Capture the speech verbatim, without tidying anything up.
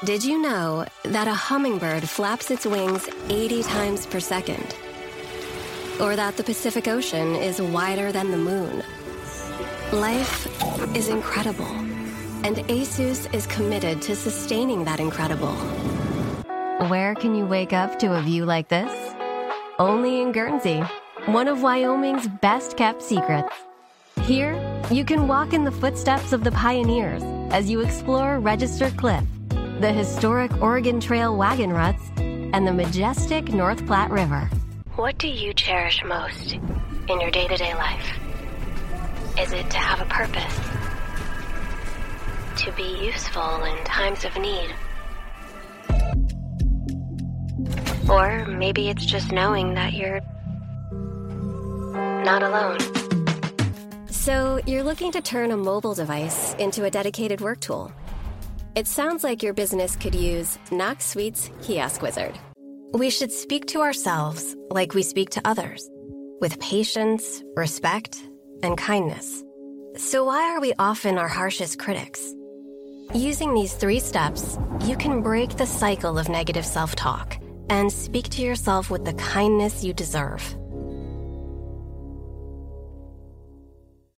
Did you know that a hummingbird flaps its wings eighty times per second? Or that the Pacific Ocean is wider than the moon? Life is incredible, and ASUS is committed to sustaining that incredible. Where can you wake up to a view like this? Only in Guernsey, one of Wyoming's best-kept secrets. Here, you can walk in the footsteps of the pioneers as you explore Register Cliff, the historic Oregon Trail wagon ruts, and the majestic North Platte River. What do you cherish most in your day-to-day life? Is it to have a purpose? To be useful in times of need? Or maybe it's just knowing that you're not alone. So you're looking to turn a mobile device into a dedicated work tool. It sounds like your business could use Knox Suite's Kiosk Wizard. We should speak to ourselves like we speak to others, with patience, respect, and kindness. So why are we often our harshest critics? Using these three steps, you can break the cycle of negative self-talk and speak to yourself with the kindness you deserve.